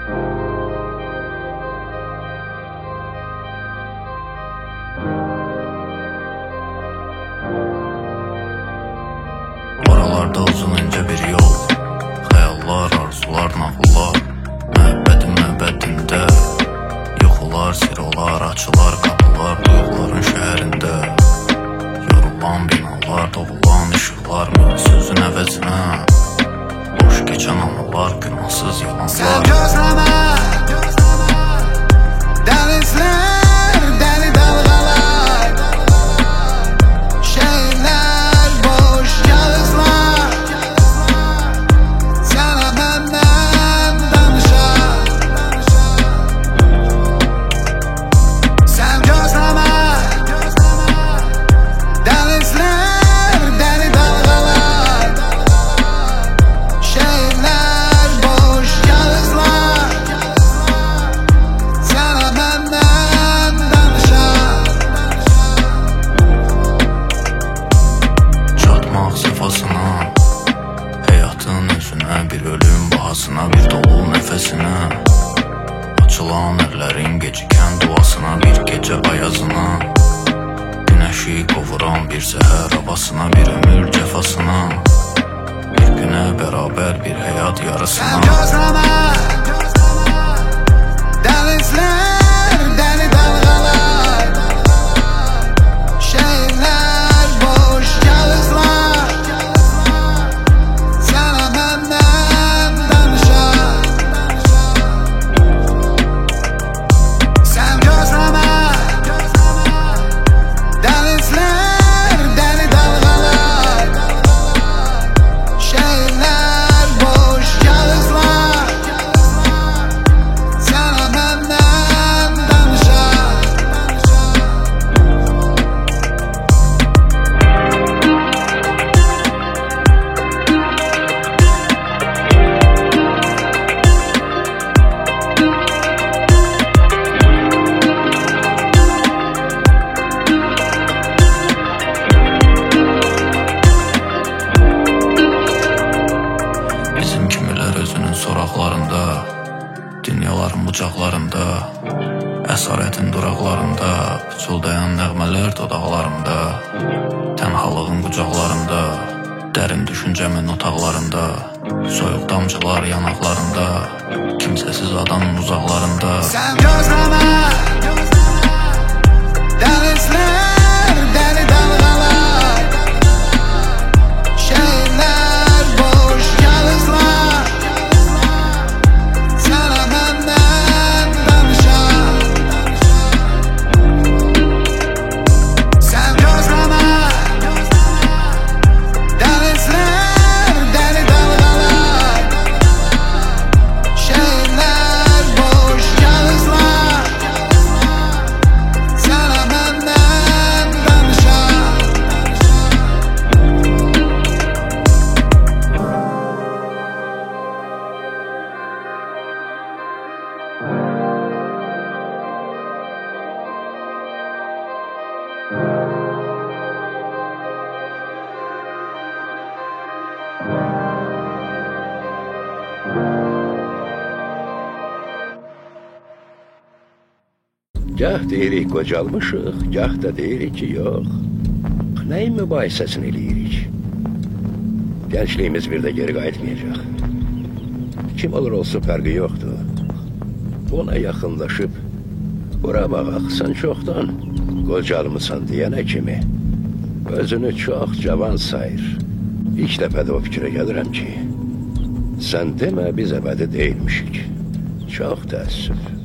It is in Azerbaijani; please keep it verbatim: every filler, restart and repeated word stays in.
Oralarda uzun ince bir yol, xəyallar, arzular, nağıllar, məhəbbətin məbədində, yuxular, sirolar, açılar, qapılar, duyğuların şəhərində, yorulan binalar, doğulan işıqlar, mühit sözün əvəzinə, boş keçən anılar, günahsız yalanlar. Sən gözləmə, dənizlər, dəli dalğalar, şəhərlər, boş kağızlar, sənə məndən danışar. Sən gözləmə, dənizlər, dəli dalğalar, şəhərlər, boş kağızlar, sənə məndən danışar. Çatmaq sifasına, həyatın özünə, bir ölüm bahasına, bir dolu nəfəsinə, açılan əllərin gecikən duasına, bir gecə ayazına, günəşi qovuran bir səhər havasına, bir ömür cəfasına, bir günə bərabər bir həyat Sən yarısına. gözləmə, dənizlər, dəli dalğalar, şəhərlər, boş kağızlar, sənə məndən danışar. Sən gözləmə, dənizlər, dəli dalğalar, şəhərlər, boş kağızlar, sənə məndən danışar. Bizim kimilər özünün soraqlarında, dünyaların bucaqlarında, əsarətin duraqlarında, pıçıldayan nəğmələr dodaqlarımda, tənhalığın qucaqlarında, dərin düşüncəmin otaqlarında, soyuq damcılar yanaqlarında, kimsəsiz adanın uzaqlarında. Sən gözləmə, dənizlər, dəli dalğalar, şəhərlər, boş kağızlar, sənə məndən danışar. Sən gözləmə, dənizlər, dəli dalğalar, şəhərlər, boş kağızlar, sənə məndən danışar. Gah deyirik qocalmışıq, gah da deyirik ki, yox. Nəyin mübahisəsini eləyirik? Gəncliyimiz bir də geri qayıtmayacaq. Kim olur olsun fərqi yoxdur. Ona yaxınlaşıb, bura baxaq, sən çoxdan qocalmısan deyənə kimi özünü çox cavan sayır. İlk dəfədə o fikrə gəlirəm ki, sən demə biz əbədi deyilmişik. Çox təəssüf.